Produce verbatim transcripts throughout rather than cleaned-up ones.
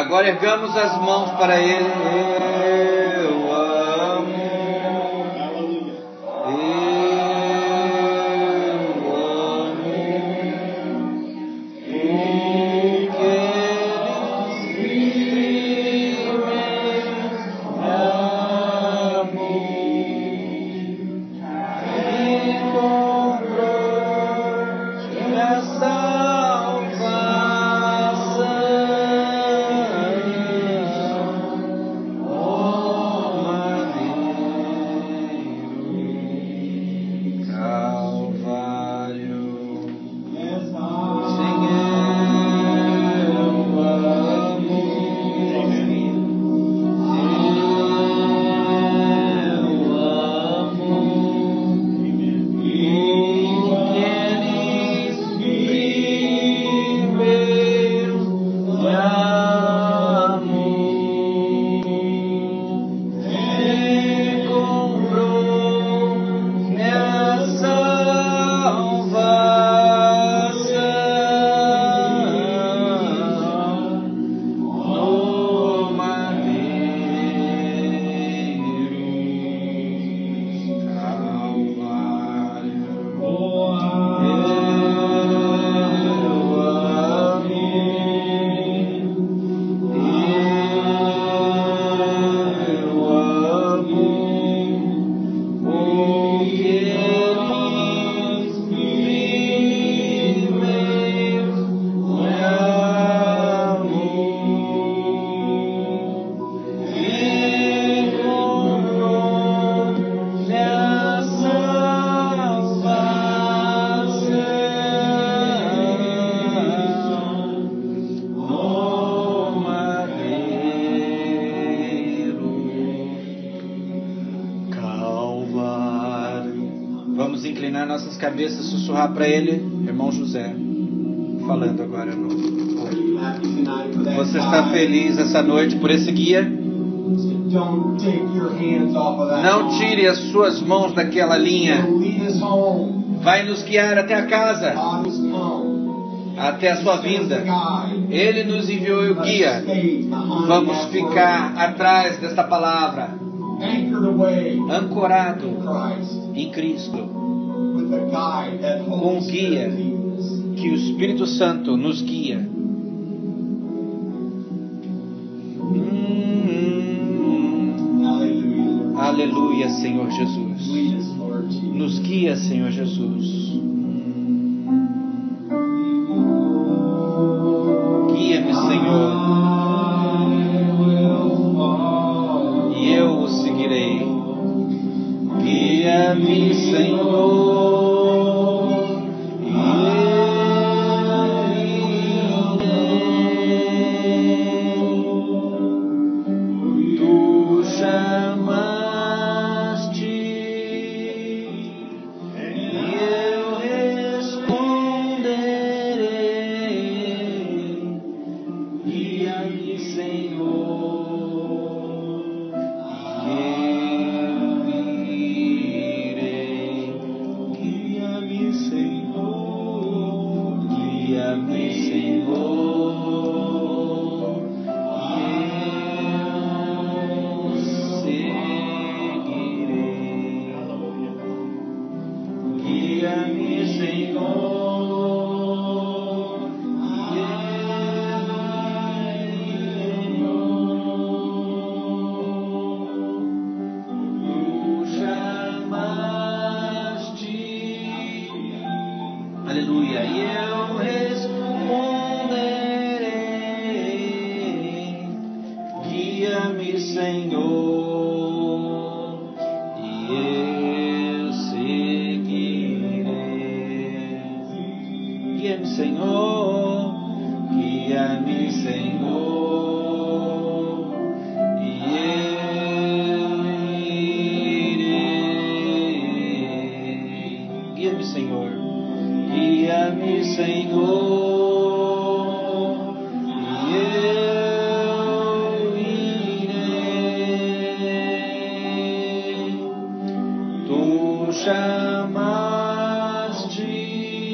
Agora ergamos as mãos para Ele. Eu amo. Cabeça, sussurrar para ele, irmão José, falando agora no ouvido. Você está feliz essa noite por esse guia? Não tire as suas mãos daquela linha. Vai nos guiar até a casa, até a sua vinda. Ele nos enviou o guia. Vamos ficar atrás desta palavra, ancorado em Cristo, com o guia, que o Espírito Santo nos guia. Hum, aleluia, Senhor Jesus. Nos guia, Senhor Jesus. Guia-me, Senhor, e eu o seguirei. Guia-me, Senhor.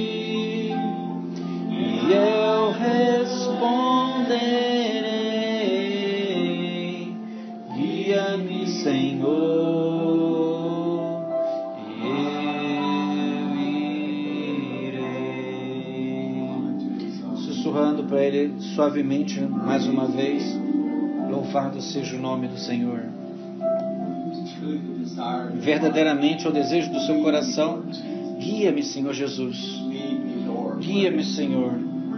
Chamaste e eu responderei. Guia-me, Senhor, e eu irei. Sussurrando para Ele suavemente mais uma vez. Louvado seja o nome do Senhor. Verdadeiramente é o desejo do seu coração. Guia-me, Senhor Jesus. Guia-me, Senhor.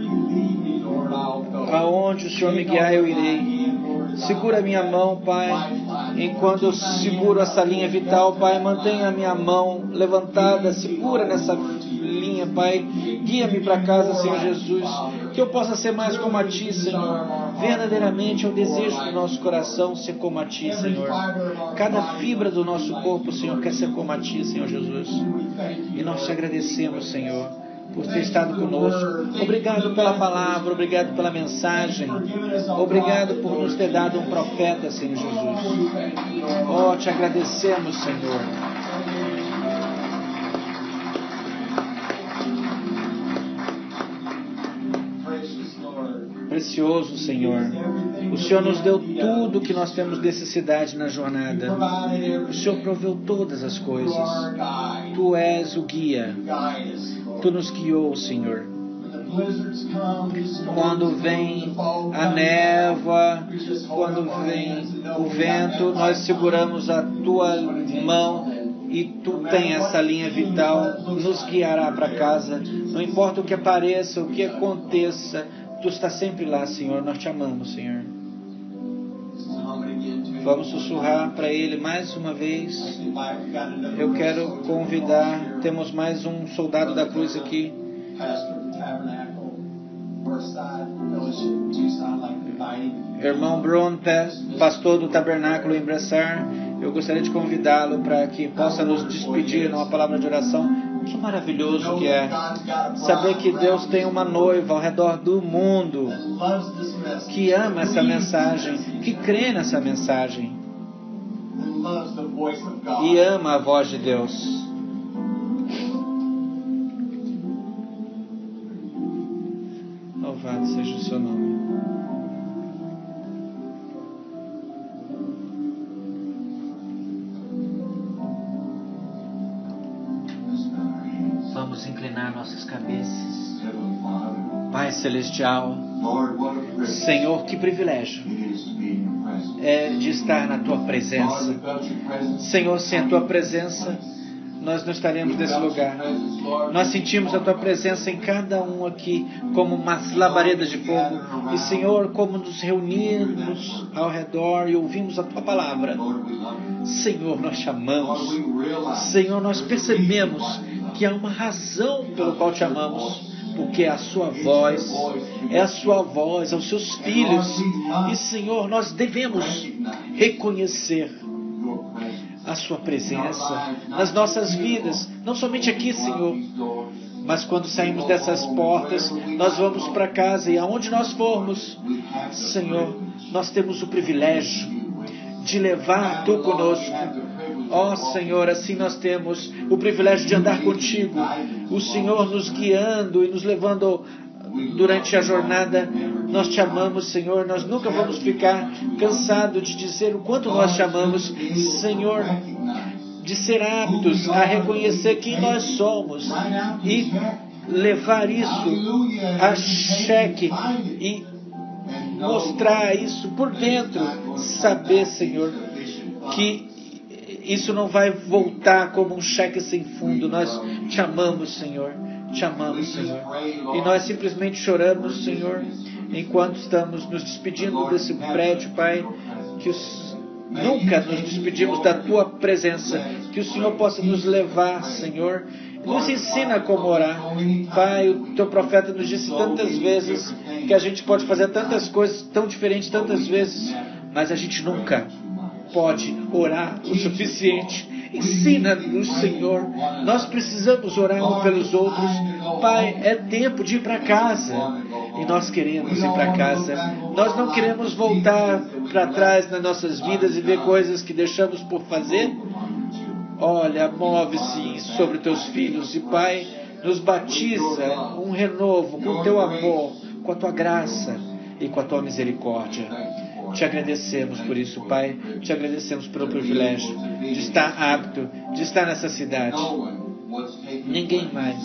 Aonde o Senhor me guiar, eu irei. Segura a minha mão, Pai. Enquanto eu seguro essa linha vital, Pai, mantenha a minha mão levantada. Segura nessa linha, Pai. Guia-me para casa, Senhor Jesus. Que eu possa ser mais como a Ti, Senhor. Verdadeiramente é o desejo do nosso coração ser como a Ti, Senhor. Cada fibra do nosso corpo, Senhor, quer ser como a Ti, Senhor Jesus. E nós te agradecemos, Senhor, por ter estado conosco. Obrigado pela palavra, obrigado pela mensagem. Obrigado por nos ter dado um profeta, Senhor Jesus. Oh, te agradecemos, Senhor. Precioso, Senhor. O Senhor nos deu tudo que nós temos necessidade na jornada. O Senhor proveu todas as coisas. Tu és o guia. Tu nos guiou, Senhor. Quando vem a névoa, quando vem o vento, nós seguramos a Tua mão e Tu tem essa linha vital, nos guiará para casa. Não importa o que apareça, o que aconteça, Tu está sempre lá, Senhor. Nós te amamos, Senhor. Vamos sussurrar para Ele mais uma vez. Eu quero convidar, temos mais um soldado da cruz aqui. Irmão Bruno, pastor do Tabernáculo em Bressar, eu gostaria de convidá-lo para que possa nos despedir numa palavra de oração. Que maravilhoso que é saber que Deus tem uma noiva ao redor do mundo que ama essa mensagem, que crê nessa mensagem e ama a voz de Deus. Louvado seja o seu nome. Vamos inclinar nossas cabeças. Pai Celestial, Senhor, que privilégio é de estar na Tua presença. Senhor, sem a Tua presença, nós não estaremos nesse lugar. Nós sentimos a Tua presença em cada um aqui, como umas labaredas de fogo. E, Senhor, como nos reunimos ao redor e ouvimos a Tua palavra. Senhor, nós te amamos. Senhor, nós percebemos que há uma razão pelo qual te amamos, porque é a Sua voz, é a Sua voz aos Seus filhos. E, Senhor, nós devemos reconhecer a Sua presença nas nossas vidas, não somente aqui, Senhor, mas quando saímos dessas portas, nós vamos para casa e aonde nós formos, Senhor, nós temos o privilégio de levar Tu conosco. Ó oh, Senhor, assim nós temos o privilégio de andar contigo, o Senhor nos guiando e nos levando durante a jornada. Nós te amamos, Senhor, nós nunca vamos ficar cansados de dizer o quanto nós te amamos, Senhor, de ser aptos a reconhecer quem nós somos e levar isso a xeque e mostrar isso por dentro, saber, Senhor, que isso não vai voltar como um cheque sem fundo. Nós te amamos, Senhor. Te amamos, Senhor. E nós simplesmente choramos, Senhor, enquanto estamos nos despedindo desse prédio, Pai, que os... nunca nos despedimos da Tua presença. Que o Senhor possa nos levar, Senhor. Nos ensina como orar. Pai, o Teu profeta nos disse tantas vezes que a gente pode fazer tantas coisas tão diferentes tantas vezes, mas a gente nunca pode orar o suficiente. Ensina-nos, Senhor. Nós precisamos orar uns pelos outros. Pai, é tempo de ir para casa. E nós queremos ir para casa. Nós não queremos voltar para trás nas nossas vidas e ver coisas que deixamos por fazer. Olha, move-se sobre Teus filhos. E, Pai, nos batiza um renovo com o Teu amor, com a Tua graça e com a Tua misericórdia. Te agradecemos por isso, Pai. Te agradecemos pelo privilégio de estar apto, de estar nessa cidade. Ninguém mais.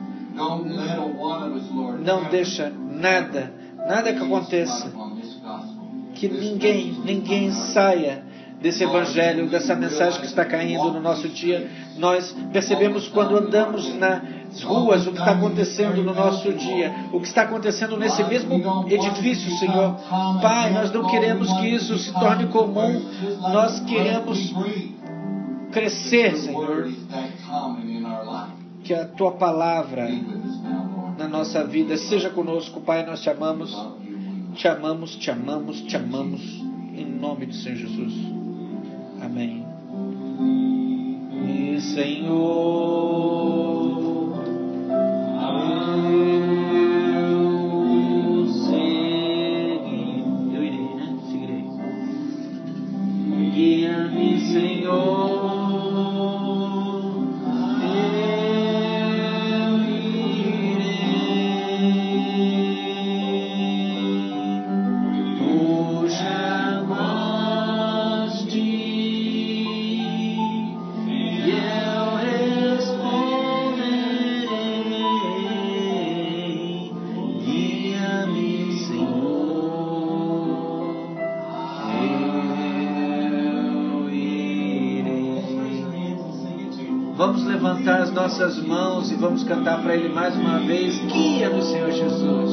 Não deixa nada, nada que aconteça, que ninguém, ninguém saia desse evangelho, dessa mensagem que está caindo no nosso dia. Nós percebemos quando andamos nas ruas o que está acontecendo no nosso dia, o que está acontecendo nesse mesmo edifício, Senhor. Pai, nós não queremos que isso se torne comum, nós queremos crescer, Senhor. Que a Tua palavra na nossa vida seja conosco, Pai. Nós te amamos, te amamos, te amamos, te amamos, em nome do Senhor Jesus. Amém. E Senhor, eu seguirei, eu irei, né? Seguirei. Guia-me, Senhor. Vamos levantar as nossas mãos e vamos cantar para Ele mais uma vez. Guia-me, Senhor Jesus.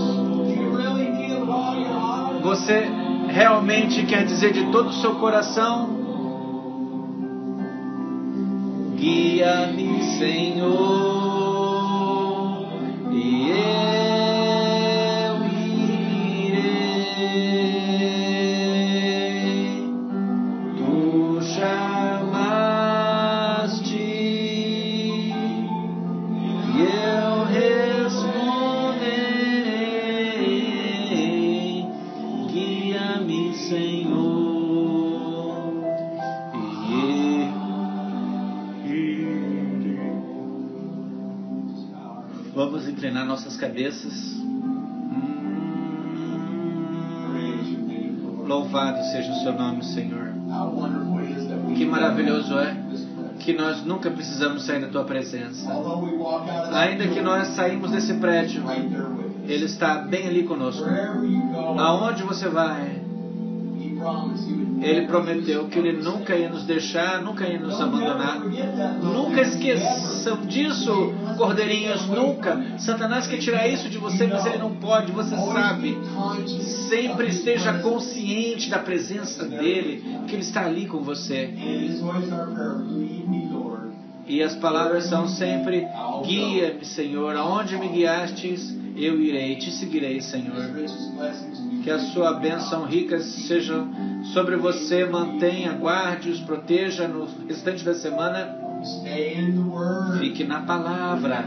Você realmente quer dizer de todo o seu coração? Guia-me, Senhor, e eu irei. Tu chamaste e eu responderei. Guia-me, Senhor. Vamos inclinar nossas cabeças. Hum, louvado seja o seu nome, Senhor. Que maravilhoso é que nós nunca precisamos sair da tua presença. Ainda que nós saímos desse prédio, Ele está bem ali conosco. Aonde você vai, Ele prometeu que Ele nunca ia nos deixar, nunca ia nos abandonar. Nunca esqueçam disso, cordeirinhos, nunca. Satanás quer tirar isso de você, mas ele não pode, você sabe. Sempre esteja consciente da presença dEle, que Ele está ali com você. E as palavras são sempre: guia-me, Senhor, aonde me guiastes, eu irei, te seguirei, Senhor. Que a sua bênção rica seja sobre você, mantenha, guarde-os, proteja no restante da semana. Fique na palavra.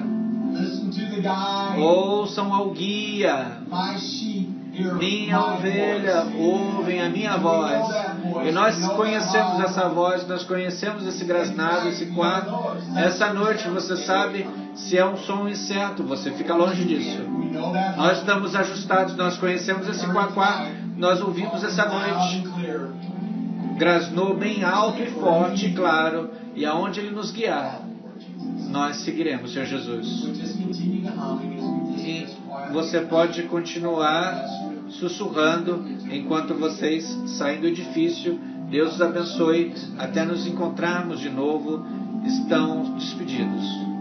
Ouçam ao guia. Minha ovelha ouvem a minha voz. E nós conhecemos essa voz, nós conhecemos esse grasnado, esse quarto. Essa noite você sabe se é um som incerto, você fica longe disso. Nós estamos ajustados, nós conhecemos esse quaquá, nós ouvimos essa noite. Grasnou bem alto e forte, claro, e aonde Ele nos guiar, nós seguiremos, Senhor Jesus. E você pode continuar sussurrando enquanto vocês saem do edifício. Deus os abençoe. Até nos encontrarmos de novo. Estão despedidos.